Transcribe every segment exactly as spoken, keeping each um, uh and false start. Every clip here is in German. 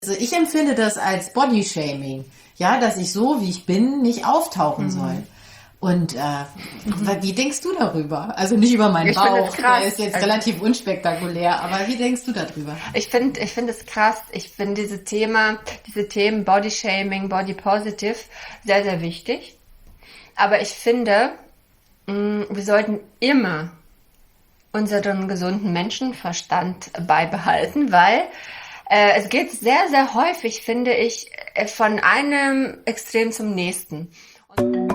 Also ich empfinde das als Bodyshaming, ja, dass ich so, wie ich bin, nicht auftauchen mhm. soll. Und äh, mhm. wie denkst du darüber? Also nicht über meinen ich Bauch, der ist jetzt also, relativ unspektakulär, aber wie denkst du darüber? Ich finde ich finde es krass. Ich finde diese Thema, diese Themen Bodyshaming, Body Positive sehr, sehr wichtig. Aber ich finde, mh, wir sollten immer unseren gesunden Menschenverstand beibehalten, weil äh, es geht sehr, sehr häufig, finde ich, von einem Extrem zum nächsten. Und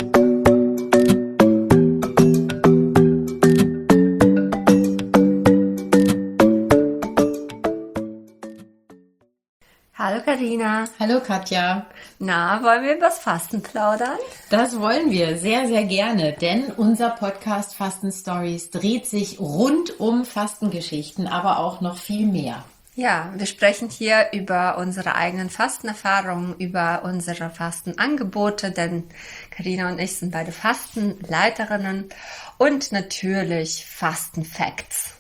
Hallo Carina. Hallo Katja. Na, wollen wir über das Fasten plaudern? Das wollen wir sehr, sehr gerne, denn unser Podcast Fasten Stories dreht sich rund um Fastengeschichten, aber auch noch viel mehr. Ja, wir sprechen hier über unsere eigenen Fastenerfahrungen, über unsere Fastenangebote, denn Carina und ich sind beide Fastenleiterinnen und natürlich Fastenfacts.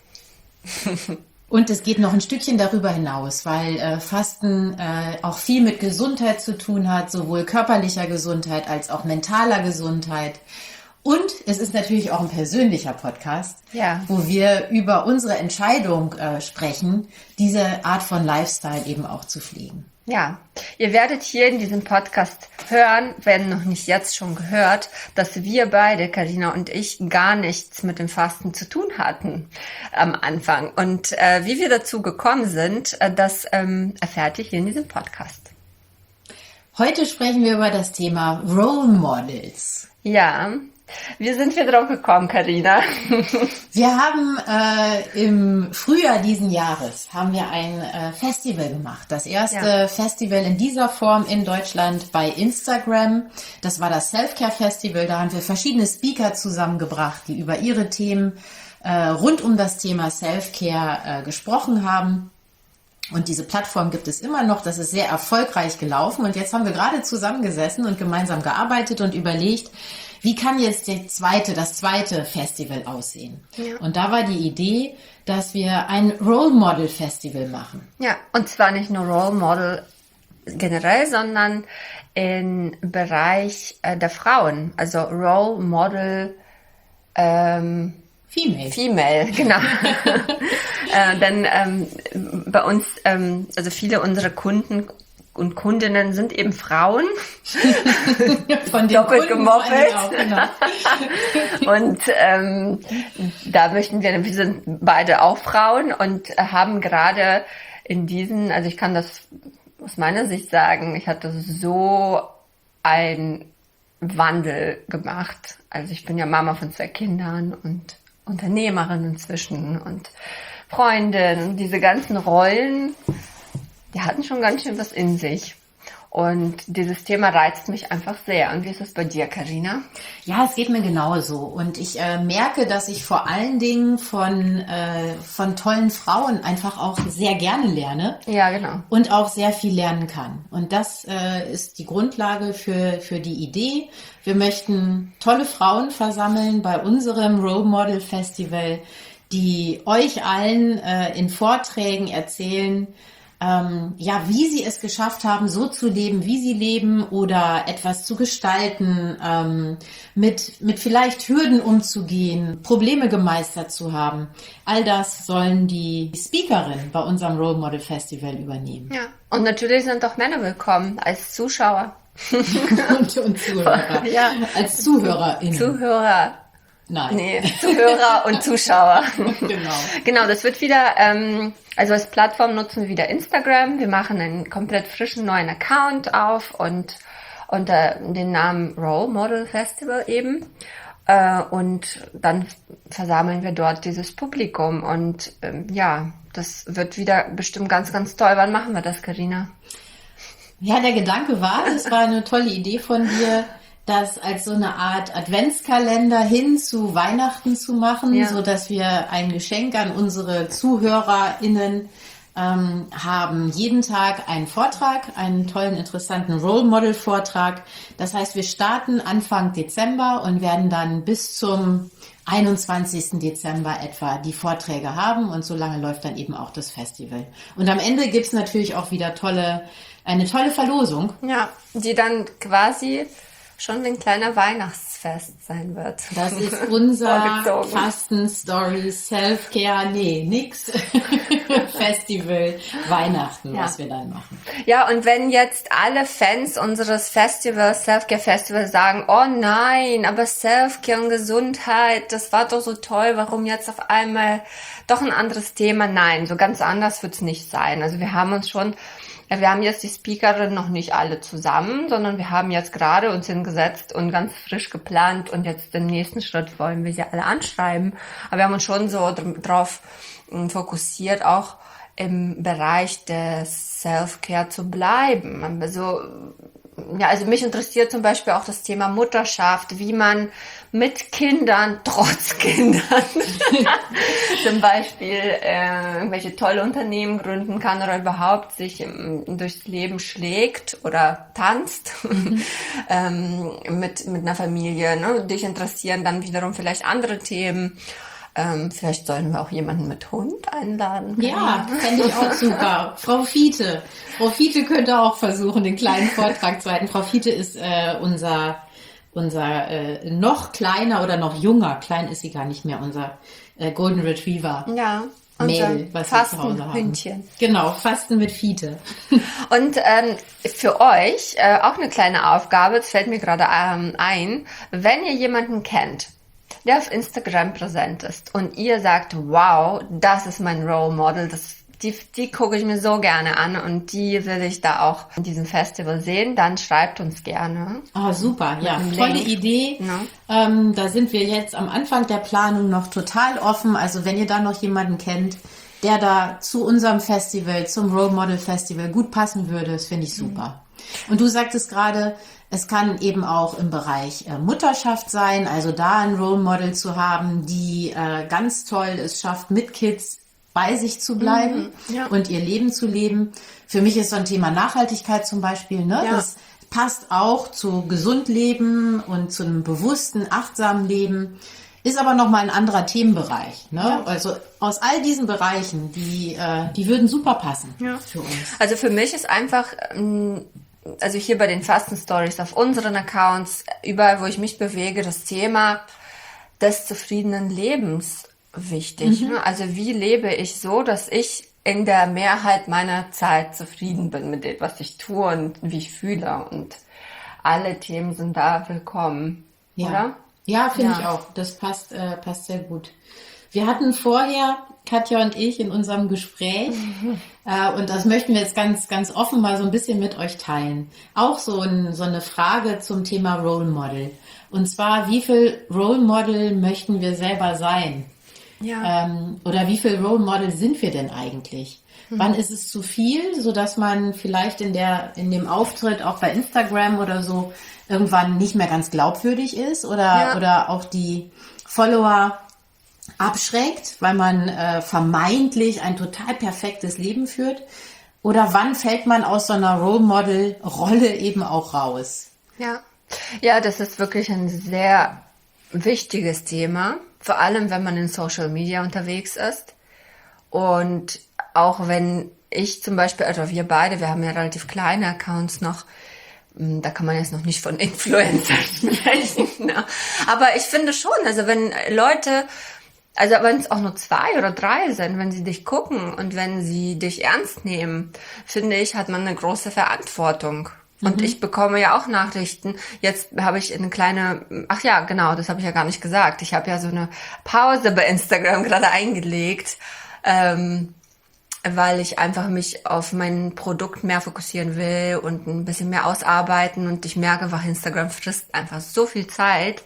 Und es geht noch ein Stückchen darüber hinaus, weil äh, Fasten äh, auch viel mit Gesundheit zu tun hat, sowohl körperlicher Gesundheit als auch mentaler Gesundheit. Und es ist natürlich auch ein persönlicher Podcast, ja. wo wir über unsere Entscheidung äh, sprechen, diese Art von Lifestyle eben auch zu pflegen. Ja, ihr werdet hier in diesem Podcast hören, wenn noch nicht jetzt schon gehört, dass wir beide, Carina und ich, gar nichts mit dem Fasten zu tun hatten am Anfang. Und äh, wie wir dazu gekommen sind, äh, das ähm, erfährt ihr hier in diesem Podcast. Heute sprechen wir über das Thema Role Models. Ja, wie sind wir drauf gekommen, Carina? Wir haben äh, im Frühjahr diesen Jahres haben wir ein äh, Festival gemacht. Das erste ja. Festival in dieser Form in Deutschland bei Instagram. Das war das Self-Care Festival. Da haben wir verschiedene Speaker zusammengebracht, die über ihre Themen äh, rund um das Thema Self-Care äh, gesprochen haben. Und diese Plattform gibt es immer noch. Das ist sehr erfolgreich gelaufen. Und jetzt haben wir gerade zusammengesessen und gemeinsam gearbeitet und überlegt, wie kann jetzt der zweite, das zweite Festival aussehen? Ja. Und da war die Idee, dass wir ein Role Model Festival machen. Ja, und zwar nicht nur Role Model generell, sondern im Bereich äh, der Frauen. Also Role Model ähm, Female. Female, genau. äh, denn ähm, bei uns, ähm, also viele unserer Kunden und Kundinnen sind eben Frauen. Von den doppelt Kunden gemoppelt. Auch, genau. Und ähm, da möchten wir, wir sind beide auch Frauen und haben gerade in diesen, also ich kann das aus meiner Sicht sagen, ich hatte so einen Wandel gemacht. Also ich bin ja Mama von zwei Kindern und Unternehmerin inzwischen und Freundin und diese ganzen Rollen, die hatten schon ganz schön was in sich. Und dieses Thema reizt mich einfach sehr. Und wie ist es bei dir, Carina? Ja, es geht mir genauso. Und ich äh, merke, dass ich vor allen Dingen von, äh, von tollen Frauen einfach auch sehr gerne lerne. Ja, genau. Und auch sehr viel lernen kann. Und das äh, ist die Grundlage für, für die Idee. Wir möchten tolle Frauen versammeln bei unserem Role Model Festival, die euch allen äh, in Vorträgen erzählen, Ähm, ja, wie sie es geschafft haben, so zu leben, wie sie leben oder etwas zu gestalten, ähm, mit, mit vielleicht Hürden umzugehen, Probleme gemeistert zu haben. All das sollen die Speakerinnen bei unserem Role Model Festival übernehmen. Ja, und natürlich sind auch Männer willkommen als Zuschauer. und, und Zuhörer. Ja. Als ZuhörerInnen. Zuhörer. Nein. Nee, Zuhörer und Zuschauer. Genau. Genau, das wird wieder, ähm, also als Plattform nutzen wir wieder Instagram. Wir machen einen komplett frischen neuen Account auf und unter den Namen Role Model Festival eben. Äh, und dann versammeln wir dort dieses Publikum. Und ähm, ja, das wird wieder bestimmt ganz, ganz toll. Wann machen wir das, Carina? Ja, der Gedanke war, das war eine tolle Idee von dir, das als so eine Art Adventskalender hin zu Weihnachten zu machen, ja. so dass wir ein Geschenk an unsere ZuhörerInnen ähm, haben jeden Tag einen Vortrag, einen tollen, interessanten Role Model Vortrag. Das heißt, wir starten Anfang Dezember und werden dann bis zum einundzwanzigsten Dezember etwa die Vorträge haben und so lange läuft dann eben auch das Festival. Und am Ende gibt's natürlich auch wieder tolle, eine tolle Verlosung. Ja, die dann quasi schon ein kleiner Weihnachtsfest sein wird. Das ist unser Fasten-Story, Self-Care, nee, nix. Festival, Weihnachten, ja. Was wir dann machen. Ja, und wenn jetzt alle Fans unseres Festivals, Self-Care Festival sagen, oh nein, aber Self-Care und Gesundheit, das war doch so toll, warum jetzt auf einmal doch ein anderes Thema? Nein, so ganz anders wird's nicht sein. Also wir haben uns schon Wir haben jetzt die Speakerin noch nicht alle zusammen, sondern wir haben jetzt gerade uns hingesetzt und ganz frisch geplant und jetzt den nächsten Schritt wollen wir sie alle anschreiben. Aber wir haben uns schon so drauf fokussiert, auch im Bereich des Self-Care zu bleiben. Also, ja, also mich interessiert zum Beispiel auch das Thema Mutterschaft, wie man mit Kindern, trotz Kindern, zum Beispiel äh, irgendwelche tolle Unternehmen gründen kann oder überhaupt sich ähm, durchs Leben schlägt oder tanzt mhm. ähm, mit mit einer Familie. Ne? Dich interessieren dann wiederum vielleicht andere Themen. Ähm, vielleicht sollen wir auch jemanden mit Hund einladen. Ja, fände ich auch super. Frau Fiete. Frau Fiete könnte auch versuchen, den kleinen Vortrag zu halten. Frau Fiete ist äh, unser unser äh, noch kleiner oder noch junger, klein ist sie gar nicht mehr, unser äh, Golden Retriever. Ja. Mädel, was wir zu Hause haben. Hündchen. Genau, Fasten mit Fiete. Und ähm, für euch äh, auch eine kleine Aufgabe, das fällt mir gerade ähm, ein, wenn ihr jemanden kennt, der auf Instagram präsent ist und ihr sagt, wow, das ist mein Role Model, das, die, die gucke ich mir so gerne an und die will ich da auch in diesem Festival sehen, dann schreibt uns gerne. Ah, oh, super, ja, tolle Link. Idee. Ja. Ähm, da sind wir jetzt am Anfang der Planung noch total offen, also wenn ihr da noch jemanden kennt, der da zu unserem Festival, zum Role Model Festival gut passen würde, das finde ich super. Mhm. Und du sagtest gerade, es kann eben auch im Bereich äh, Mutterschaft sein, also da ein Role Model zu haben, die äh, ganz toll es schafft, mit Kids bei sich zu bleiben mhm, ja. und ihr Leben zu leben. Für mich ist so ein Thema Nachhaltigkeit zum Beispiel, ne? Ja. Das passt auch zu gesund leben und zu einem bewussten, achtsamen Leben, ist aber nochmal ein anderer Themenbereich. Ne? Ja. Also aus all diesen Bereichen, die, äh, die würden super passen ja. für uns. Also für mich ist einfach... Ähm also hier bei den Fasten-Stories auf unseren Accounts, überall, wo ich mich bewege, das Thema des zufriedenen Lebens wichtig. Mhm. Also wie lebe ich so, dass ich in der Mehrheit meiner Zeit zufrieden bin mit dem, was ich tue und wie ich fühle. Und alle Themen sind da willkommen, ja. oder? Ja, finde ja. ich auch. Das passt, äh, passt sehr gut. Wir hatten vorher, Katja und ich, in unserem Gespräch, mhm. äh, und das möchten wir jetzt ganz, ganz offen mal so ein bisschen mit euch teilen, auch so, ein, so eine Frage zum Thema Role Model. Und zwar, wie viel Role Model möchten wir selber sein? Ja. Ähm, oder wie viel Role Model sind wir denn eigentlich? Mhm. Wann ist es zu viel, sodass man vielleicht in der, in dem Auftritt auch bei Instagram oder so irgendwann nicht mehr ganz glaubwürdig ist oder, ja. oder auch die Follower abschreckt, weil man äh, vermeintlich ein total perfektes Leben führt? Oder wann fällt man aus so einer Role Model Rolle eben auch raus? Ja, ja, das ist wirklich ein sehr wichtiges Thema, vor allem wenn man in Social Media unterwegs ist. Und auch wenn ich zum Beispiel, also wir beide, wir haben ja relativ kleine Accounts noch, da kann man jetzt noch nicht von Influencern sprechen. Ne? Aber ich finde schon, also wenn Leute, also wenn es auch nur zwei oder drei sind, wenn sie dich gucken und wenn sie dich ernst nehmen, finde ich, hat man eine große Verantwortung. Und mhm. ich bekomme ja auch Nachrichten. Jetzt habe ich eine kleine, ach ja, genau, das habe ich ja gar nicht gesagt. Ich habe ja so eine Pause bei Instagram gerade eingelegt, ähm, weil ich einfach mich auf mein Produkt mehr fokussieren will und ein bisschen mehr ausarbeiten. Und ich merke einfach, Instagram frisst einfach so viel Zeit.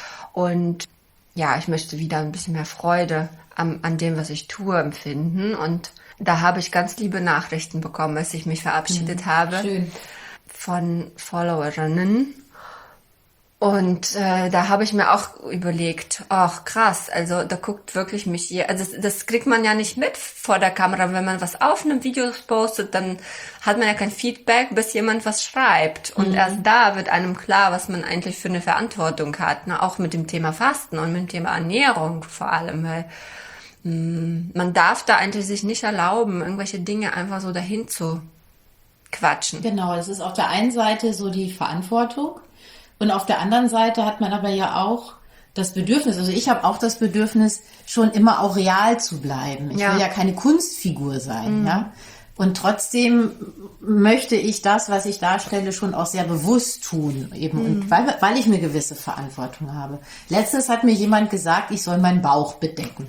Und ja, ich möchte wieder ein bisschen mehr Freude an, an dem, was ich tue, empfinden. Und da habe ich ganz liebe Nachrichten bekommen, als ich mich verabschiedet mhm, habe. Schön. Von Followerinnen. Und äh, da habe ich mir auch überlegt, ach krass, also da guckt wirklich mich hier, also das, das kriegt man ja nicht mit vor der Kamera, wenn man was aufnimmt, Videos postet, dann hat man ja kein Feedback, bis jemand was schreibt. Und mhm. erst da wird einem klar, was man eigentlich für eine Verantwortung hat, ne? Auch mit dem Thema Fasten und mit dem Thema Ernährung vor allem, weil mh, man darf da eigentlich sich nicht erlauben, irgendwelche Dinge einfach so dahin zu quatschen. Genau, das ist auf der einen Seite so die Verantwortung. Und auf der anderen Seite hat man aber ja auch das Bedürfnis, also ich habe auch das Bedürfnis, schon immer auch real zu bleiben. Ich ja. will ja keine Kunstfigur sein, mhm. ja. Und trotzdem möchte ich das, was ich darstelle, schon auch sehr bewusst tun, eben, mhm. und weil, weil ich eine gewisse Verantwortung habe. Letztens hat mir jemand gesagt, ich soll meinen Bauch bedecken.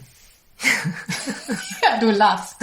Ja, du lachst.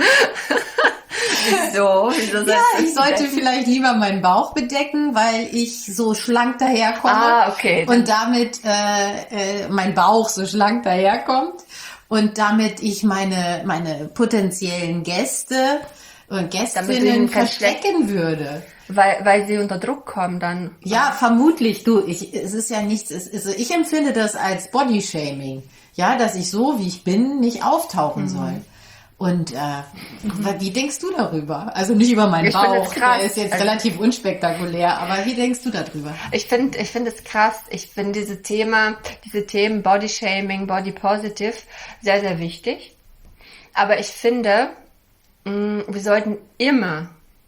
Wieso? Wieso ja, ich sollte bedecken? Vielleicht lieber meinen Bauch bedecken, weil ich so schlank daherkomme. Ah, okay. Und damit äh, äh, mein Bauch so schlank daherkommt und damit ich meine meine potenziellen Gäste und Gästinnen verstecken würde. Weil, weil sie unter Druck kommen dann. Ja, vermutlich. Du, ich, es ist ja nichts, es, also ich empfinde das als Bodyshaming. Ja, dass ich so, wie ich bin, nicht auftauchen mhm. soll. Und äh, mhm. wie denkst du darüber? Also nicht über meinen ich Bauch, der ist jetzt also, relativ unspektakulär, aber wie denkst du darüber? Ich finde ich finde es krass. Ich finde diese Thema, diese Themen Bodyshaming, Body Positive sehr, sehr wichtig. Aber ich finde, mh, wir sollten immer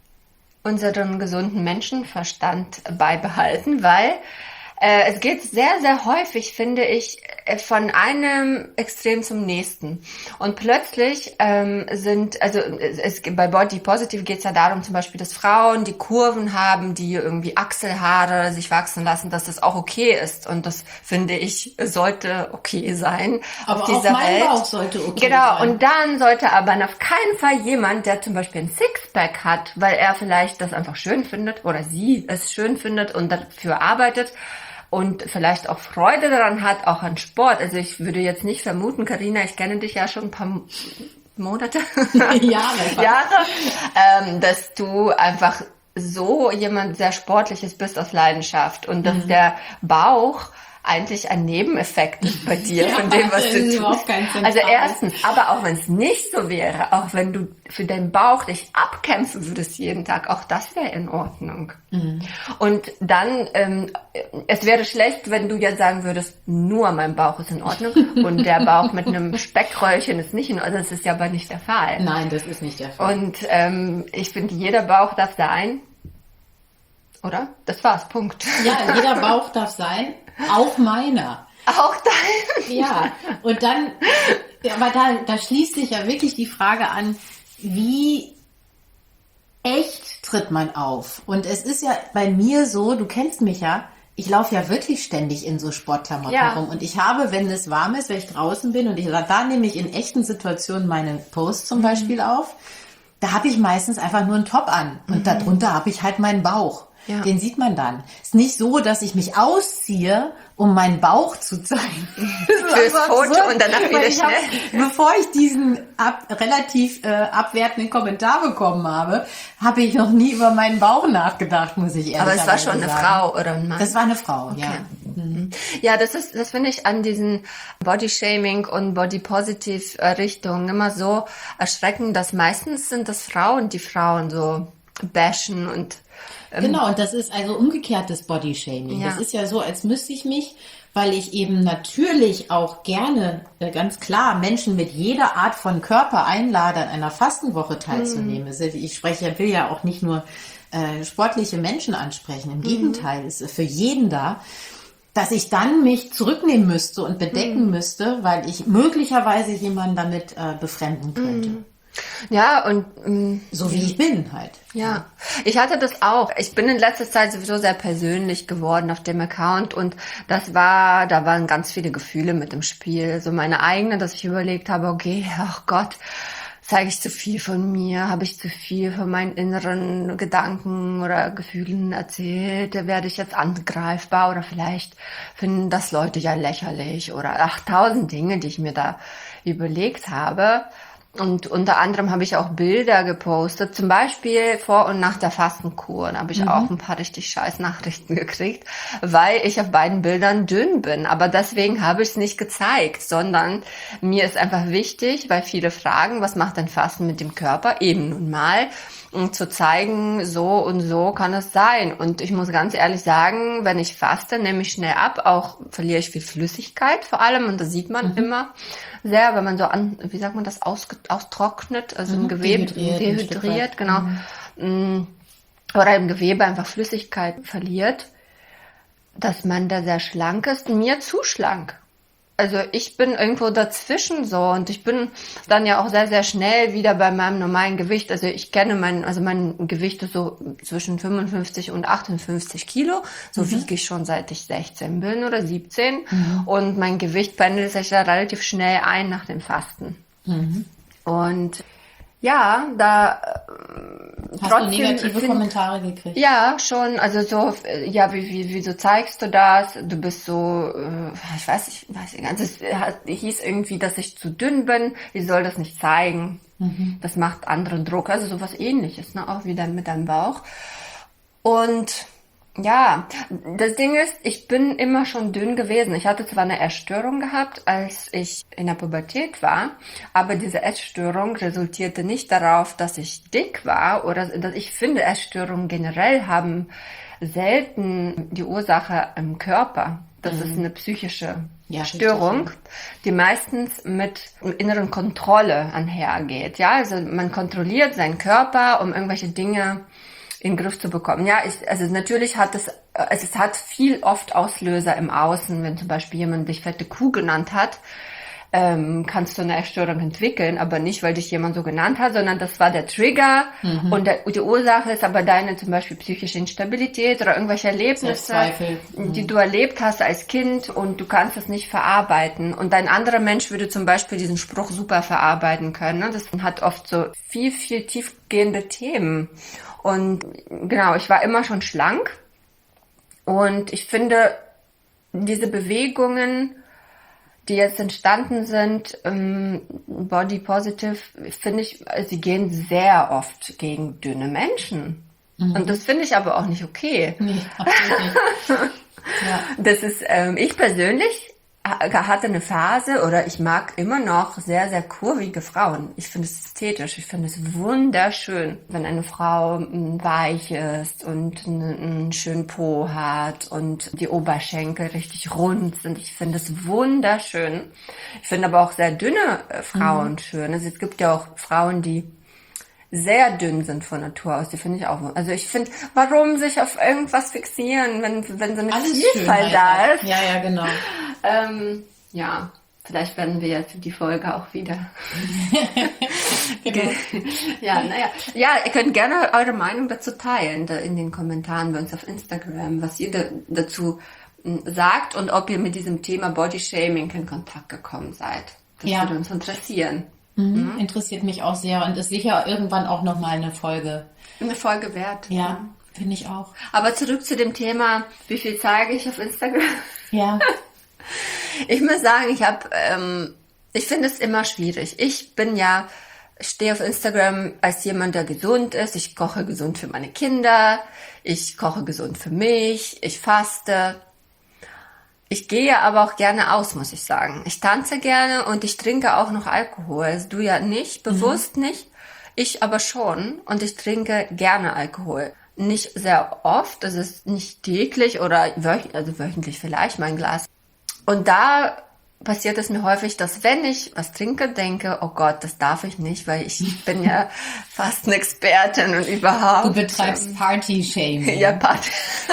unseren gesunden Menschenverstand beibehalten, weil äh, es geht sehr, sehr häufig, finde ich, von einem Extrem zum nächsten. Und plötzlich ähm, sind, also es, bei Body Positive geht es ja darum, zum Beispiel, dass Frauen, die Kurven haben, die irgendwie Achselhaare sich wachsen lassen, dass das auch okay ist. Und das, finde ich, sollte okay sein. Aber auf auch dieser mein Welt. Bauch sollte okay genau, sein. Und dann sollte aber auf keinen Fall jemand, der zum Beispiel ein Sixpack hat, weil er vielleicht das einfach schön findet oder sie es schön findet und dafür arbeitet, und vielleicht auch Freude daran hat, auch an Sport. Also ich würde jetzt nicht vermuten, Carina, ich kenne dich ja schon ein paar Monate, Jahre, Jahre ähm, dass du einfach so jemand sehr Sportliches bist aus Leidenschaft und dass mhm. der Bauch eigentlich ein Nebeneffekt ist bei dir, ja, von dem, was du tust. Also erstens, aber auch wenn es nicht so wäre, auch wenn du für deinen Bauch dich abkämpfen würdest jeden Tag, auch das wäre in Ordnung. Mhm. Und dann, ähm, es wäre schlecht, wenn du jetzt sagen würdest, nur mein Bauch ist in Ordnung und der Bauch mit einem Speckröllchen ist nicht in Ordnung. Das ist ja aber nicht der Fall. Nein, das ist nicht der Fall. Und ähm, ich finde, jeder Bauch darf sein. Oder? Das war's, Punkt. Ja, jeder Bauch darf sein. Auch meiner. Auch dein? Ja, und dann, aber da, da schließt sich ja wirklich die Frage an, wie echt tritt man auf? Und es ist ja bei mir so, du kennst mich ja, ich laufe ja wirklich ständig in so Sportklamotten ja. rum. Und ich habe, wenn es warm ist, wenn ich draußen bin und ich, da nehme ich in echten Situationen meine Posts zum mhm. Beispiel auf, da habe ich meistens einfach nur einen Top an. Und mhm. darunter habe ich halt meinen Bauch. Ja. Den sieht man dann. Ist nicht so, dass ich mich ausziehe, um meinen Bauch zu zeigen. Fürs Foto und danach wieder schnell. Hab, bevor ich diesen ab, relativ äh, abwertenden Kommentar bekommen habe, habe ich noch nie über meinen Bauch nachgedacht, muss ich ehrlich sagen. Aber es war schon eine sagen. Frau oder ein Mann? Das war eine Frau, okay. ja. Mhm. Ja, das ist, das finde ich an diesen Body-Shaming und Body-Positive-Richtungen immer so erschreckend, dass meistens sind das Frauen, die Frauen so bashen und genau, und das ist also umgekehrtes Bodyshaming. Ja. Das ist ja so, als müsste ich mich, weil ich eben natürlich auch gerne, äh, ganz klar, Menschen mit jeder Art von Körper einlade, an einer Fastenwoche teilzunehmen. Mhm. Ich spreche, will ja auch nicht nur äh, sportliche Menschen ansprechen. Im mhm. Gegenteil, ist für jeden da, dass ich dann mich zurücknehmen müsste und bedecken mhm. müsste, weil ich möglicherweise jemanden damit äh, befremden könnte. Mhm. Ja, und ähm, so wie ich bin halt. Ja, ich hatte das auch. Ich bin in letzter Zeit sowieso sehr persönlich geworden auf dem Account und das war, da waren ganz viele Gefühle mit im Spiel. So meine eigene, dass ich überlegt habe, okay, ach Gott, zeige ich zu viel von mir? Habe ich zu viel von meinen inneren Gedanken oder Gefühlen erzählt? Werde ich jetzt angreifbar oder vielleicht finden das Leute ja lächerlich oder ach, tausend Dinge, die ich mir da überlegt habe. Und unter anderem habe ich auch Bilder gepostet, zum Beispiel vor und nach der Fastenkur. Da habe ich mhm. auch ein paar richtig scheiß Nachrichten gekriegt, weil ich auf beiden Bildern dünn bin. Aber deswegen habe ich es nicht gezeigt, sondern mir ist einfach wichtig, weil viele fragen, was macht denn Fasten mit dem Körper? Eben nun mal, um zu zeigen, so und so kann es sein. Und ich muss ganz ehrlich sagen, wenn ich faste, nehme ich schnell ab, auch verliere ich viel Flüssigkeit vor allem. Und das sieht man mhm. immer sehr, wenn man so an, wie sagt man das, aus, austrocknet, also mhm. im Gewebe dehydriert, dehydriert genau. Mhm. Oder im Gewebe einfach Flüssigkeit verliert, dass man da sehr schlank ist. Mir zu schlank. Also ich bin irgendwo dazwischen so und ich bin dann ja auch sehr, sehr schnell wieder bei meinem normalen Gewicht. Also ich kenne mein, also mein Gewicht ist so zwischen fünfundfünfzig und achtundfünfzig Kilo. So mhm. wiege ich schon seit ich sechzehn bin oder siebzehn. Mhm. Und mein Gewicht pendelt sich da relativ schnell ein nach dem Fasten. Mhm. Und ja, da hast trotzdem, du negative find, Kommentare gekriegt? Ja, schon. Also so, ja, wie, wie, wieso zeigst du das? Du bist so, äh, ich weiß nicht, weiß nicht ganz. Es hieß irgendwie, dass ich zu dünn bin. Ich soll das nicht zeigen. Mhm. Das macht anderen Druck. Also sowas Ähnliches, ne? Auch wieder mit deinem Bauch. Und ja, das Ding ist, ich bin immer schon dünn gewesen. Ich hatte zwar eine Essstörung gehabt, als ich in der Pubertät war, aber diese Essstörung resultierte nicht darauf, dass ich dick war oder dass ich finde, Essstörungen generell haben selten die Ursache im Körper. Das mhm. ist eine psychische ja, Störung, die meistens mit inneren Kontrolle einhergeht. Ja, also man kontrolliert seinen Körper, um irgendwelche Dinge in den Griff zu bekommen. Ja, ich, also natürlich hat es, also es hat viel oft Auslöser im Außen, wenn zum Beispiel jemand dich fette Kuh genannt hat, ähm, kannst du eine Essstörung entwickeln, aber nicht, weil dich jemand so genannt hat, sondern das war der Trigger mhm. und der, die Ursache ist aber deine zum Beispiel psychische Instabilität oder irgendwelche Erlebnisse, mhm. die du erlebt hast als Kind und du kannst das nicht verarbeiten. Und ein anderer Mensch würde zum Beispiel diesen Spruch super verarbeiten können. Ne? Das hat oft so viel, viel tiefgehende Themen. Und genau, ich war immer schon schlank und ich finde, diese Bewegungen, die jetzt entstanden sind, ähm, Body Positive, finde ich, sie gehen sehr oft gegen dünne Menschen. Mhm. Und das finde ich aber auch nicht okay. Nee, absolut nicht. Ja. Das ist, ähm, ich persönlich hatte eine Phase oder ich mag immer noch sehr, sehr kurvige Frauen. Ich finde es ästhetisch, ich finde es wunderschön, wenn eine Frau weich ist und einen, einen schönen Po hat und die Oberschenkel richtig rund sind. Ich finde es wunderschön. Ich finde aber auch sehr dünne Frauen mhm. schön. Also es gibt ja auch Frauen, die sehr dünn sind von Natur aus, die finde ich auch. Also ich finde, warum sich auf irgendwas fixieren, wenn, wenn so eine Alles Vielfalt da ist? Ja, ja, genau. ähm, ja, vielleicht werden wir jetzt die Folge auch wieder. Genau. Ja, naja. Ja, ihr könnt gerne eure Meinung dazu teilen, da in den Kommentaren bei uns auf Instagram, was ihr da, dazu sagt und ob ihr mit diesem Thema Body Shaming in Kontakt gekommen seid. Das ja. würde uns interessieren. Mhm. Mhm. Interessiert mich auch sehr und ist sicher irgendwann auch nochmal eine Folge. Eine Folge wert. Ja, ja. Finde ich auch. Aber zurück zu dem Thema, wie viel zeige ich auf Instagram? Ja. Ich muss sagen, ich habe, ähm, ich finde es immer schwierig. Ich bin ja, stehe auf Instagram als jemand, der gesund ist. Ich koche gesund für meine Kinder. Ich koche gesund für mich. Ich faste. Ich gehe aber auch gerne aus, muss ich sagen. Ich tanze gerne und ich trinke auch noch Alkohol. Also du ja nicht, bewusst mhm. nicht. Ich aber schon. Und ich trinke gerne Alkohol. Nicht sehr oft, es ist nicht täglich oder wöch- also wöchentlich vielleicht mein Glas. Und da passiert es mir häufig, dass wenn ich was trinke, denke, oh Gott, das darf ich nicht, weil ich bin ja fast eine Expertin und überhaupt. Du betreibst Party-Shaming. Ja, Party.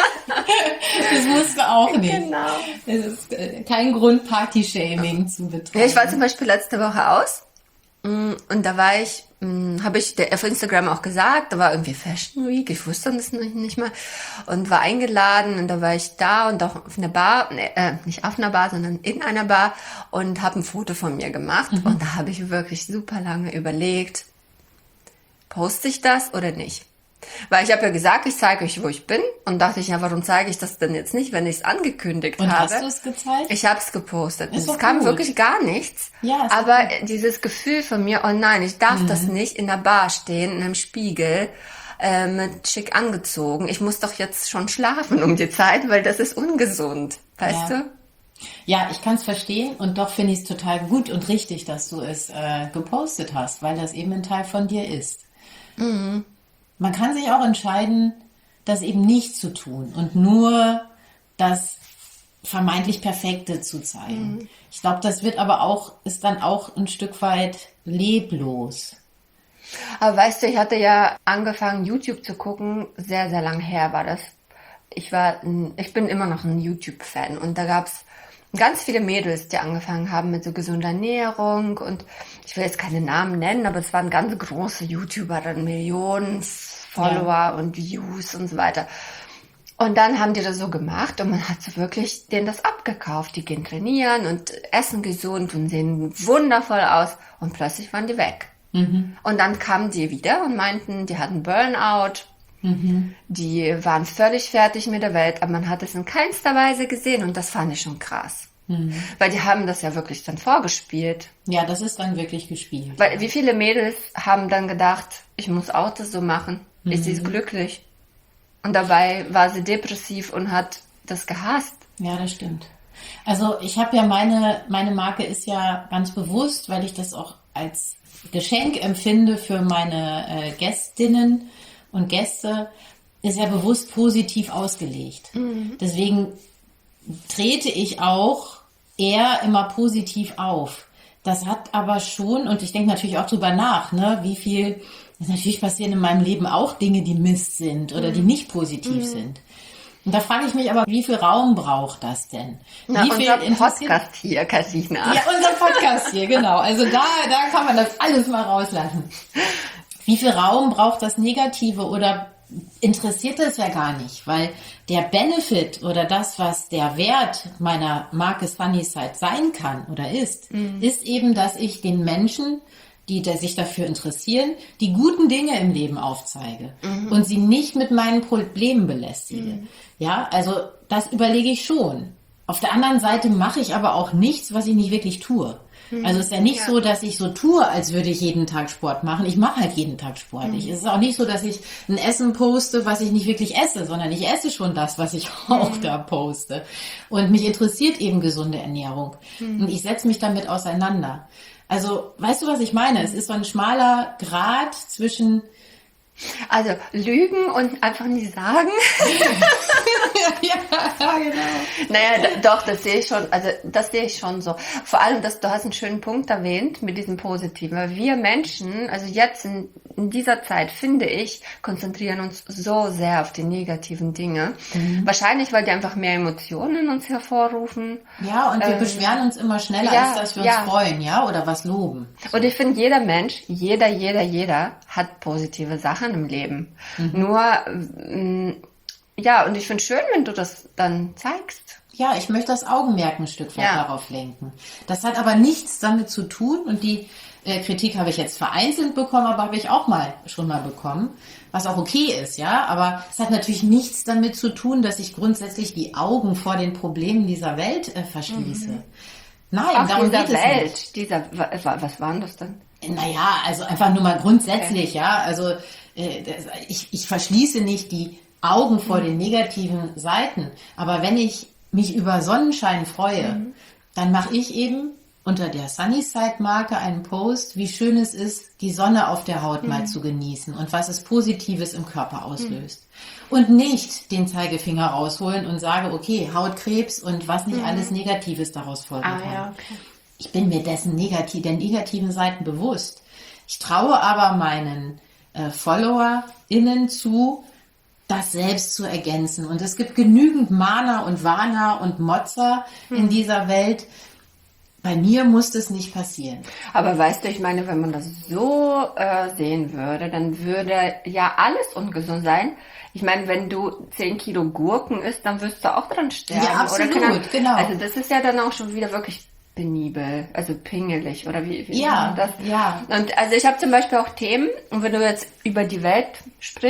Das musst du auch nicht. Genau. Es ist kein Grund, Party-Shaming zu betreiben. Ja, ich war zum Beispiel letzte Woche aus und da war ich, habe ich auf Instagram auch gesagt, da war irgendwie Fashion Week, ich wusste das nicht mal und war eingeladen und da war ich da und auch auf einer Bar, äh, nicht auf einer Bar, sondern in einer Bar und habe ein Foto von mir gemacht mhm. und da habe ich wirklich super lange überlegt, poste ich das oder nicht? Weil ich habe ja gesagt, ich zeige euch, wo ich bin. Und dachte ich, ja, warum zeige ich das denn jetzt nicht, wenn ich es angekündigt Und habe? hast du es gezeigt? Ich habe es gepostet. Ist Es doch kam gut. wirklich gar nichts. Ja, ist aber doch dieses Gefühl von mir, oh nein, ich darf das nicht in der Bar stehen, in einem Spiegel, äh, mit schick angezogen. Ich muss doch jetzt schon schlafen um die Zeit, weil das ist ungesund. Weißt Ja. du? Ja, ich kann es verstehen und doch finde ich es total gut und richtig, dass du es äh, gepostet hast, weil das eben ein Teil von dir ist. Mhm. Man kann sich auch entscheiden, das eben nicht zu tun und nur das vermeintlich Perfekte zu zeigen. Mhm. Ich glaube, das wird aber auch, ist dann auch ein Stück weit leblos. Aber weißt du, ich hatte ja angefangen, YouTube zu gucken, sehr, sehr lang her war das. Ich war, ein- ich bin immer noch ein YouTube-Fan und da gab's ganz viele Mädels, die angefangen haben mit so gesunder Ernährung und ich will jetzt keine Namen nennen, aber es waren ganz große YouTuber, dann Millionen Follower und Views und so weiter. Und dann haben die das so gemacht und man hat so wirklich denen das abgekauft. Die gehen trainieren und essen gesund und sehen wundervoll aus und plötzlich waren die weg. Und dann kamen die wieder und meinten, die hatten Burnout, die waren völlig fertig mit der Welt, aber man hat es in keinster Weise gesehen und das fand ich schon krass. Weil die haben das ja wirklich dann vorgespielt. Ja, das ist dann wirklich gespielt. Weil wie viele Mädels haben dann gedacht, ich muss auch das so machen, ist sie glücklich. Und dabei war sie depressiv und hat das gehasst. Ja, das stimmt. Also ich habe ja meine, meine Marke ist ja ganz bewusst, weil ich das auch als Geschenk empfinde für meine äh, Gästinnen und Gäste, ist ja bewusst positiv ausgelegt. Deswegen trete ich auch eher immer positiv auf. Das hat aber schon, und ich denke natürlich auch drüber nach, ne, wie viel, natürlich passieren in meinem Leben auch Dinge, die Mist sind oder die nicht positiv sind. Und da frage ich mich aber, wie viel Raum braucht das denn? Na, wie unser interessiert- Podcast hier, Katina. Ja, unser Podcast hier, genau. Also da, da kann man das alles mal rauslassen. Wie viel Raum braucht das Negative oder interessiert das ja gar nicht? Weil der Benefit oder das, was der Wert meiner Marke Sunnyside sein kann oder ist, ist eben, dass ich den Menschen, die da sich dafür interessieren, die guten Dinge im Leben aufzeige und sie nicht mit meinen Problemen belästige. Ja, also das überlege ich schon. Auf der anderen Seite mache ich aber auch nichts, was ich nicht wirklich tue. Also es ist ja nicht Ja. so, dass ich so tue, als würde ich jeden Tag Sport machen. Ich mache halt jeden Tag Sport. Ich, es ist auch nicht so, dass ich ein Essen poste, was ich nicht wirklich esse, sondern ich esse schon das, was ich auch da poste. Und mich interessiert eben gesunde Ernährung. Und ich setze mich damit auseinander. Also, weißt du, was ich meine? Es ist so ein schmaler Grat zwischen Also lügen und einfach nicht sagen. ja, genau. Naja, d- doch, das sehe ich schon, also das sehe ich schon so. Vor allem, dass du hast einen schönen Punkt erwähnt mit diesem Positiven. Weil wir Menschen, also jetzt in, in dieser Zeit, finde ich, konzentrieren uns so sehr auf die negativen Dinge. Wahrscheinlich, weil die einfach mehr Emotionen in uns hervorrufen. Ja, und wir Ähm, beschweren uns immer schneller, ja, als dass wir uns ja. freuen, ja, oder was loben. Und ich finde, jeder Mensch, jeder, jeder, jeder hat positive Sachen im Leben. Nur, ähm, ja, und ich finde schön, wenn du das dann zeigst. Ja, ich möchte das Augenmerk ein Stück weit Ja. darauf lenken. Das hat aber nichts damit zu tun und die äh, Kritik habe ich jetzt vereinzelt bekommen, aber habe ich auch mal schon mal bekommen, was auch okay ist, ja. Aber es hat natürlich nichts damit zu tun, dass ich grundsätzlich die Augen vor den Problemen dieser Welt äh, verschließe. Nein, Auch darum dieser geht es Welt, nicht. dieser, wa- wa- was waren das denn? Naja, also einfach nur mal grundsätzlich, ja. Also äh, das, ich, ich verschließe nicht die Augen vor den negativen Seiten. Aber wenn ich mich über Sonnenschein freue, dann mache ich eben unter der Sunnyside-Marke einen Post, wie schön es ist, die Sonne auf der Haut mal zu genießen und was es Positives im Körper auslöst. Und nicht den Zeigefinger rausholen und sage, okay, Hautkrebs und was nicht alles Negatives daraus folgen Ah, kann. ja, okay. Ich bin mir dessen negativ, der negativen Seiten bewusst. Ich traue aber meinen äh, FollowerInnen zu, das selbst zu ergänzen. Und es gibt genügend Mahner und Warner und Motzer in dieser Welt. Bei mir muss das nicht passieren. Aber weißt du, ich meine, wenn man das so äh, sehen würde, dann würde ja alles ungesund sein. Ich meine, wenn du zehn Kilo Gurken isst, dann wirst du auch dran sterben. Ja, absolut, oder keine Ahnung. genau. Also das ist ja dann auch schon wieder wirklich penibel, also pingelig, oder wie, wie Ja, nennt man das? ja. Und also ich habe zum Beispiel auch Themen, und wenn du jetzt über die Welt sprichst,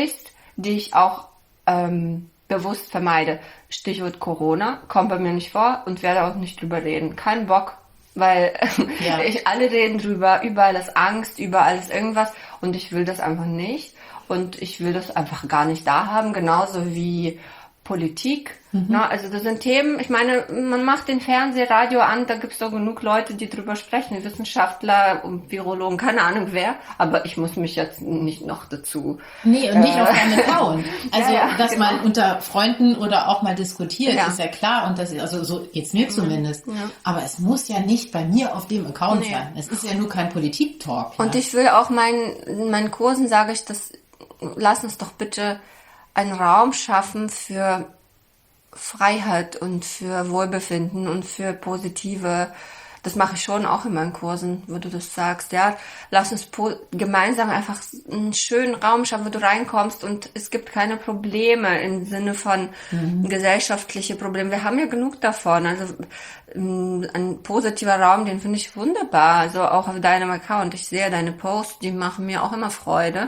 die ich auch ähm, bewusst vermeide. Stichwort Corona, kommt bei mir nicht vor und werde auch nicht drüber reden. Kein Bock, weil ja. ich, alle reden drüber, überall ist Angst, überall ist irgendwas und ich will das einfach nicht und ich will das einfach gar nicht da haben, genauso wie Politik. Mhm. Na, also das sind Themen, ich meine, man macht den Fernseher, Radio an, da gibt es doch genug Leute, die drüber sprechen, Wissenschaftler und Virologen, keine Ahnung wer, aber ich muss mich jetzt nicht noch dazu... Nee, und nicht äh, auf deinen Account. Also, ja, ja, dass genau. man unter Freunden oder auch mal diskutiert, ja. ist ja klar, und das ist, also so geht's mir zumindest. Ja. Aber es muss ja nicht bei mir auf dem Account nee. sein. Es ist ja nur kein Politik-Talk. Ja. Und ich will auch meinen, in meinen Kursen sage ich, das, lass uns doch bitte einen Raum schaffen für Freiheit und für Wohlbefinden und für positive, das mache ich schon auch in meinen Kursen, wo du das sagst, ja, lass uns po- gemeinsam einfach einen schönen Raum schaffen, wo du reinkommst und es gibt keine Probleme im Sinne von mhm. gesellschaftliche Probleme. Wir haben ja genug davon, also ein positiver Raum, den finde ich wunderbar, also auch auf deinem Account. Ich sehe deine Posts, die machen mir auch immer Freude.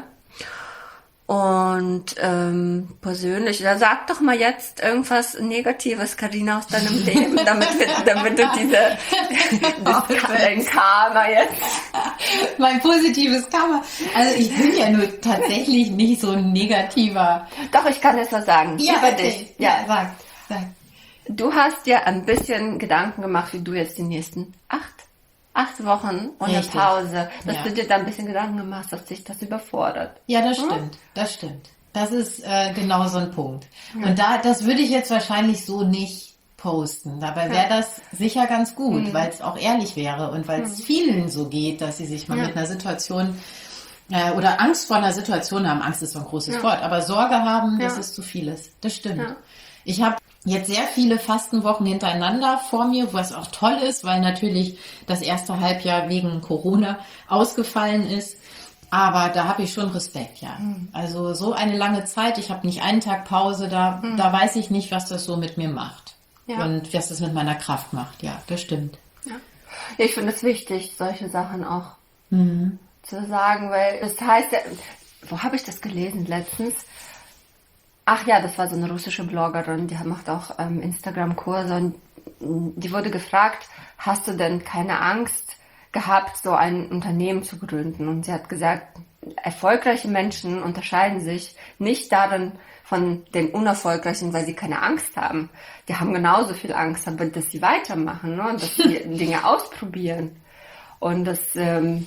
Und ähm, persönlich, da sag doch mal jetzt irgendwas Negatives, Carina, aus deinem Leben, damit, wir, damit du diese das, dein Karma jetzt. Mein positives Karma. Also ich bin ja nur tatsächlich nicht so ein negativer. Doch, ich kann jetzt was sagen. Ja, über okay. dich. Ja, ja, sag, sag. Du hast dir ein bisschen Gedanken gemacht, wie du jetzt die nächsten acht Acht Wochen ohne Richtig. Pause, dass ja. du dir da ein bisschen Gedanken gemacht hast, dass dich das überfordert. Ja, das hm? stimmt, das stimmt. Das ist äh, genau so ein Punkt. Ja. Und da, das würde ich jetzt wahrscheinlich so nicht posten. Dabei wäre ja. das sicher ganz gut, mhm. weil es auch ehrlich wäre und weil es mhm. vielen so geht, dass sie sich mal ja. mit einer Situation äh, oder Angst vor einer Situation haben. Angst ist so ein großes ja. Wort, aber Sorge haben, ja. das ist zu vieles. Das stimmt. Ja. Ich habe jetzt sehr viele Fastenwochen hintereinander vor mir, was auch toll ist, weil natürlich das erste Halbjahr wegen Corona ausgefallen ist. Aber da habe ich schon Respekt, ja. Mhm. Also so eine lange Zeit, ich habe nicht einen Tag Pause, da, mhm. da weiß ich nicht, was das so mit mir macht. Ja. Und was das mit meiner Kraft macht, ja, das stimmt. Ja. Ich finde es wichtig, solche Sachen auch mhm. zu sagen, weil es heißt ja, wo habe ich das gelesen letztens? Ach ja, das war so eine russische Bloggerin, die macht auch ähm, Instagram-Kurse und die wurde gefragt, hast du denn keine Angst gehabt, so ein Unternehmen zu gründen? Und sie hat gesagt, erfolgreiche Menschen unterscheiden sich nicht darin von den unerfolgreichen, weil sie keine Angst haben. Die haben genauso viel Angst, aber dass sie weitermachen, ne? Und dass sie Dinge ausprobieren. Und das... Ähm,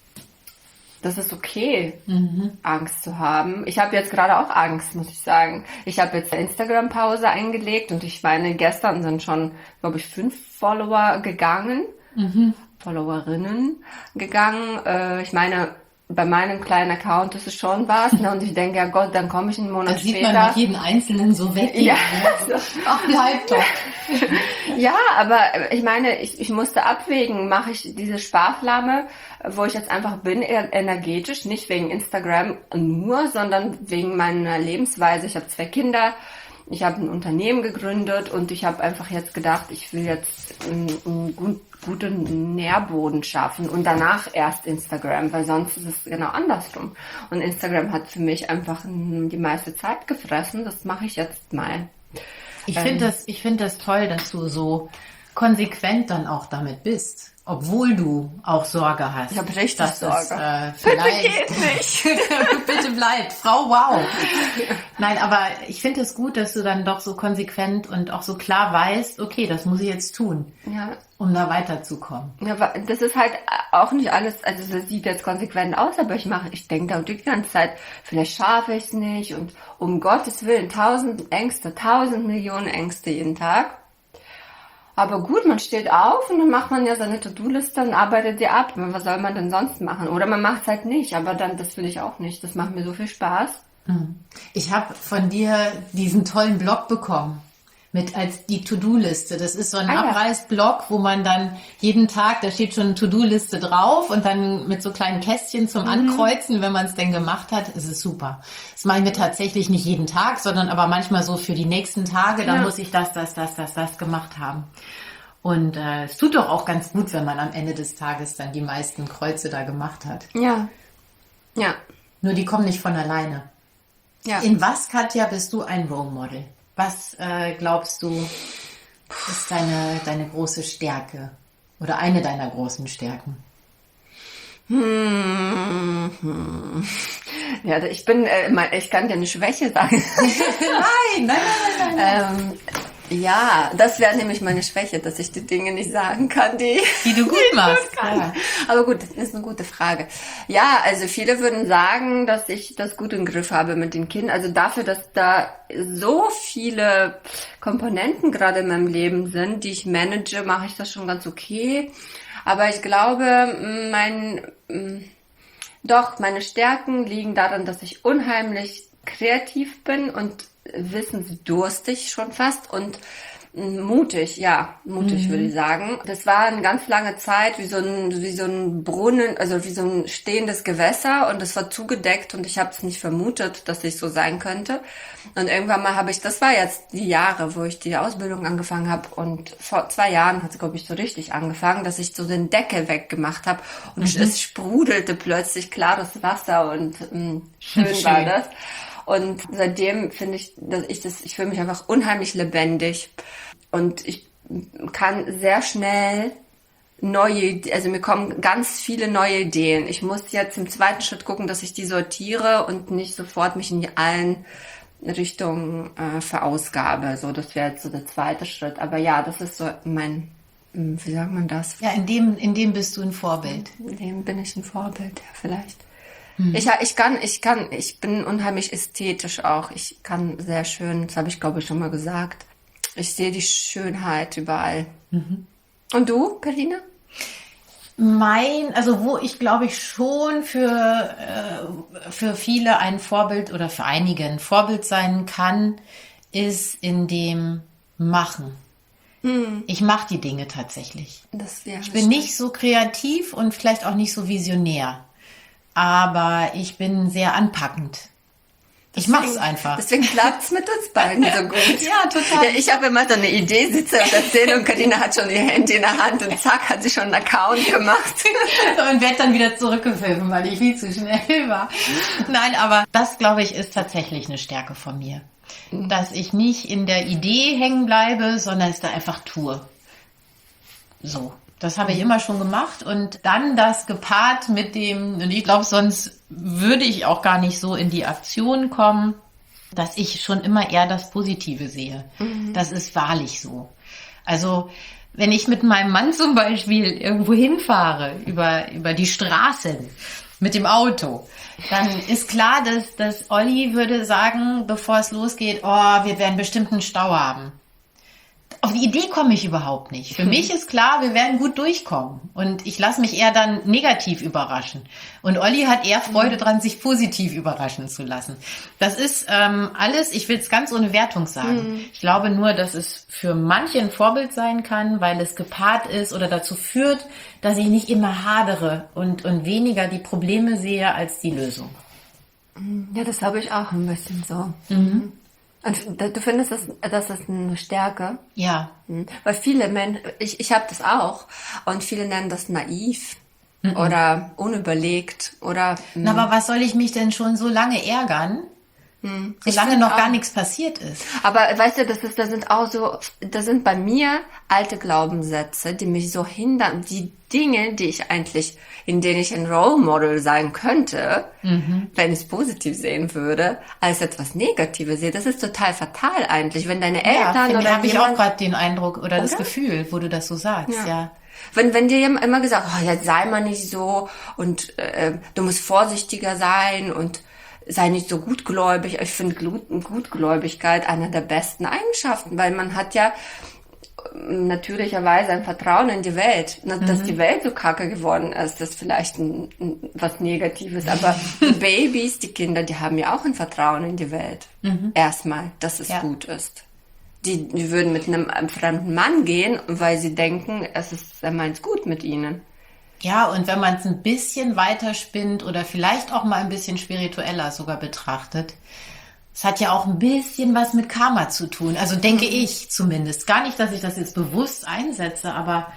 Das ist okay, mhm. Angst zu haben. Ich habe jetzt gerade auch Angst, muss ich sagen. Ich habe jetzt eine Instagram-Pause eingelegt und ich meine, gestern sind schon, glaube ich, fünf Follower gegangen, mhm. Followerinnen gegangen. Äh, ich meine, bei meinem kleinen Account ist es schon was, ne? Und ich denke, ja Gott, dann komme ich einen Monat da später. Da sieht man jeden Einzelnen so weg. Ja. Ach, bleib doch. Ja, aber ich meine, ich, ich musste abwägen, mache ich diese Sparflamme, wo ich jetzt einfach bin, energetisch, nicht wegen Instagram nur, sondern wegen meiner Lebensweise. Ich habe zwei Kinder, ich habe ein Unternehmen gegründet und ich habe einfach jetzt gedacht, ich will jetzt einen, einen gut, guten Nährboden schaffen und danach erst Instagram, weil sonst ist es genau andersrum. Und Instagram hat für mich einfach die meiste Zeit gefressen, das mache ich jetzt mal. Ich ähm, finde das, ich finde das toll, dass du so konsequent dann auch damit bist, obwohl du auch Sorge hast. Ich habe richtig dass Sorge. Es, äh, vielleicht Bitte geht nicht. Bitte bleib, Frau Wow. Nein, aber ich finde es gut, dass du dann doch so konsequent und auch so klar weißt, okay, das muss ich jetzt tun, ja. um da weiterzukommen. Ja, das ist halt auch nicht alles, also das sieht jetzt konsequent aus, aber ich mache, ich denke da die ganze Zeit, vielleicht schaffe ich es nicht und um Gottes Willen, tausend Ängste, tausend Millionen Ängste jeden Tag. Aber gut, man steht auf und dann macht man ja seine To-Do-Liste und arbeitet die ab. Was soll man denn sonst machen? Oder man macht es halt nicht, aber dann, das will ich auch nicht. Das macht mir so viel Spaß. Ich habe von dir diesen tollen Blog bekommen. Mit als die To-Do-Liste. Das ist so ein ah, Abreißblock, wo man dann jeden Tag, da steht schon eine To-Do-Liste drauf und dann mit so kleinen Kästchen zum mhm. Ankreuzen, wenn man es denn gemacht hat, ist es super. Das mache ich mir tatsächlich nicht jeden Tag, sondern aber manchmal so für die nächsten Tage, da ja. muss ich das, das, das, das, das gemacht haben. Und äh, es tut doch auch ganz gut, wenn man am Ende des Tages dann die meisten Kreuze da gemacht hat. Ja, ja. Nur die kommen nicht von alleine. Ja. In was, Katja, bist du ein Role Model? Was äh, glaubst du, ist deine, deine große Stärke oder eine deiner großen Stärken? Hm, hm. Ja, ich bin, äh, ich kann dir eine Schwäche sagen. nein, nein, nein, nein, nein. ähm, ja, das wäre nämlich meine Schwäche, dass ich die Dinge nicht sagen kann, die, die du gut machst. Ja. Aber gut, das ist eine gute Frage. Ja, also viele würden sagen, dass ich das gut im Griff habe mit den Kindern. Also dafür, dass da so viele Komponenten gerade in meinem Leben sind, die ich manage, mache ich das schon ganz okay. Aber ich glaube, mein, doch, meine Stärken liegen darin, dass ich unheimlich kreativ bin und wissensdurstig schon fast und mutig, ja, mutig mhm. würde ich sagen. Das war eine ganz lange Zeit wie so ein wie so ein Brunnen, also wie so ein stehendes Gewässer und es war zugedeckt und ich habe es nicht vermutet, dass ich so sein könnte. Und irgendwann mal habe ich, das war jetzt die Jahre, wo ich die Ausbildung angefangen habe und vor zwei Jahren hat es, glaube ich, so richtig angefangen, dass ich so den Deckel weggemacht habe und mhm. es sprudelte plötzlich klares Wasser und mh, schön, schön war das. Und seitdem finde ich, dass ich das, ich fühle mich einfach unheimlich lebendig und ich kann sehr schnell neue, also mir kommen ganz viele neue Ideen. Ich muss jetzt im zweiten Schritt gucken, dass ich die sortiere und nicht sofort mich in allen Richtungen äh, verausgabe. So, das wäre jetzt so der zweite Schritt. Aber ja, das ist so mein, wie sagt man das? Ja, in dem, in dem bist du ein Vorbild. In dem bin ich ein Vorbild, ja, vielleicht. Ich, ich kann, ich kann, ich bin unheimlich ästhetisch auch. Ich kann sehr schön, das habe ich glaube ich schon mal gesagt. Ich sehe die Schönheit überall. Mhm. Und du, Carina? Mein, also wo ich glaube ich schon für, äh, für viele ein Vorbild oder für einige ein Vorbild sein kann, ist in dem Machen. Mhm. Ich mache die Dinge tatsächlich. Das, ja, ich bin stimmt. nicht so kreativ und vielleicht auch nicht so visionär. Aber ich bin sehr anpackend. Ich deswegen, mach's einfach. Deswegen klappt's mit uns beiden so gut. Ja, total. Ja, ich habe immer so eine Idee, sitze und erzähle und Carina hat schon ihr Handy in der Hand und zack, hat sie schon einen Account gemacht. Und werde dann wieder zurückgepfiffen, weil ich viel zu schnell war. Nein, aber das, glaube ich, ist tatsächlich eine Stärke von mir. Dass ich nicht in der Idee hängen bleibe, sondern es da einfach tue. So. Das habe ich immer schon gemacht und dann das gepaart mit dem, und ich glaube, sonst würde ich auch gar nicht so in die Aktion kommen, dass ich schon immer eher das Positive sehe. Mhm. Das ist wahrlich so. Also wenn ich mit meinem Mann zum Beispiel irgendwo hinfahre, über, über die Straße mit dem Auto, dann ist klar, dass, dass Olli würde sagen, bevor es losgeht, oh, wir werden bestimmt einen Stau haben. Auf die Idee komme ich überhaupt nicht. Für mich ist klar, wir werden gut durchkommen. Und ich lasse mich eher dann negativ überraschen. Und Olli hat eher Freude dran, sich positiv überraschen zu lassen. Das ist ähm, alles, ich will es ganz ohne Wertung sagen. Mhm. Ich glaube nur, dass es für manche ein Vorbild sein kann, weil es gepaart ist oder dazu führt, dass ich nicht immer hadere und, und weniger die Probleme sehe als die Lösung. Ja, das habe ich auch ein bisschen so. Mhm. Und du findest, das, das ist eine Stärke? Ja. Weil viele Menschen, ich, ich habe das auch, und viele nennen das naiv mhm. oder unüberlegt oder... Na, aber was soll ich mich denn schon so lange ärgern, hm. solange noch auch gar nichts passiert ist? Aber weißt du, das ist, das sind auch so, das sind bei mir alte Glaubenssätze, die mich so hindern, die Dinge, die ich eigentlich, in denen ich ein Role Model sein könnte, mhm. wenn ich es positiv sehen würde, als etwas Negatives sehe. Das ist total fatal eigentlich, wenn deine Eltern ja, oder habe ich auch gerade den Eindruck oder, oder das Gefühl, wo du das so sagst, ja. ja. Wenn, wenn dir immer gesagt, oh, jetzt sei mal nicht so und äh, du musst vorsichtiger sein und sei nicht so gutgläubig. Ich finde Gutgläubigkeit eine der besten Eigenschaften, weil man hat ja natürlicherweise ein Vertrauen in die Welt. Dass mhm. die Welt so kacke geworden ist, das ist vielleicht ein, ein, was Negatives. Aber die Babys, die Kinder, die haben ja auch ein Vertrauen in die Welt. Mhm. Erstmal, dass es ja. gut ist. Die, die würden mit einem, einem fremden Mann gehen, weil sie denken, es ist, er meint's gut mit ihnen. Ja, und wenn man es ein bisschen weiter spinnt oder vielleicht auch mal ein bisschen spiritueller sogar betrachtet, es hat ja auch ein bisschen was mit Karma zu tun. Also denke mhm. ich zumindest. Gar nicht, dass ich das jetzt bewusst einsetze, aber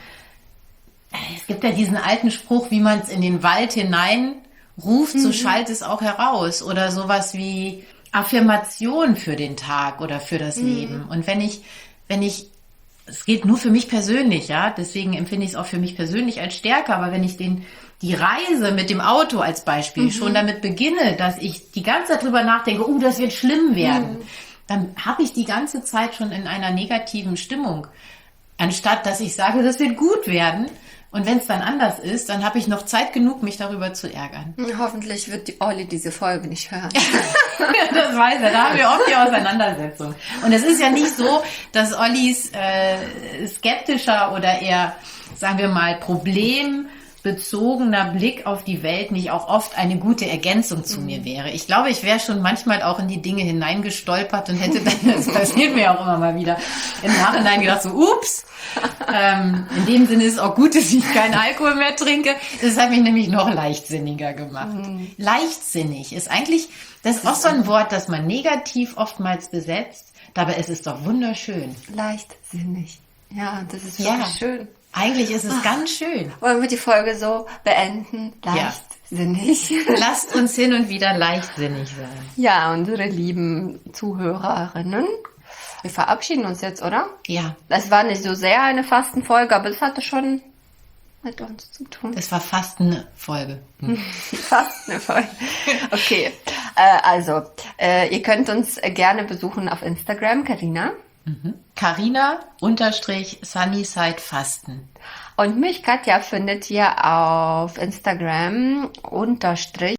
es gibt ja diesen alten Spruch, wie man es in den Wald hinein ruft, mhm. so schallt es auch heraus. Oder sowas wie, Affirmation für den Tag oder für das mhm. Leben. Und wenn ich, wenn ich, es geht nur für mich persönlich, ja, deswegen empfinde ich es auch für mich persönlich als Stärke, aber wenn ich den, die Reise mit dem Auto als Beispiel mhm. schon damit beginne, dass ich die ganze Zeit drüber nachdenke, oh, das wird schlimm werden, mhm. dann habe ich die ganze Zeit schon in einer negativen Stimmung. Anstatt, dass ich sage, das wird gut werden. Und wenn es dann anders ist, dann habe ich noch Zeit genug, mich darüber zu ärgern. Hoffentlich wird die Olli diese Folge nicht hören. Das weiß er, da haben wir oft die Auseinandersetzung. Und es ist ja nicht so, dass Ollis äh, skeptischer oder eher, sagen wir mal, problembezogener Blick auf die Welt nicht auch oft eine gute Ergänzung zu mhm. mir wäre. Ich glaube, ich wäre schon manchmal auch in die Dinge hineingestolpert und hätte dann, das passiert mir auch immer mal wieder, im Nachhinein gedacht so, ups, ähm, in dem Sinne ist es auch gut, dass ich keinen Alkohol mehr trinke. Das hat mich nämlich noch leichtsinniger gemacht. Mhm. Leichtsinnig ist eigentlich, das ist auch so ein Wort, das man negativ oftmals besetzt, dabei ist es doch wunderschön. Leichtsinnig. Ja, das ist wirklich ja. schön. Eigentlich ist es Ach, ganz schön. Wollen wir die Folge so beenden? Leichtsinnig. Ja. Lasst uns hin und wieder leichtsinnig sein. Ja, unsere lieben Zuhörerinnen. Wir verabschieden uns jetzt, oder? Ja. Das war nicht so sehr eine Fastenfolge, aber es hatte schon mit uns zu tun. Es war fast eine Folge. Hm. Fast eine Folge. Okay, äh, also, äh, ihr könnt uns gerne besuchen auf Instagram, Carina. Mhm. Carina unterstrich Sunnyside Fasten. Und mich, Katja, findet ihr auf Instagram unterstrich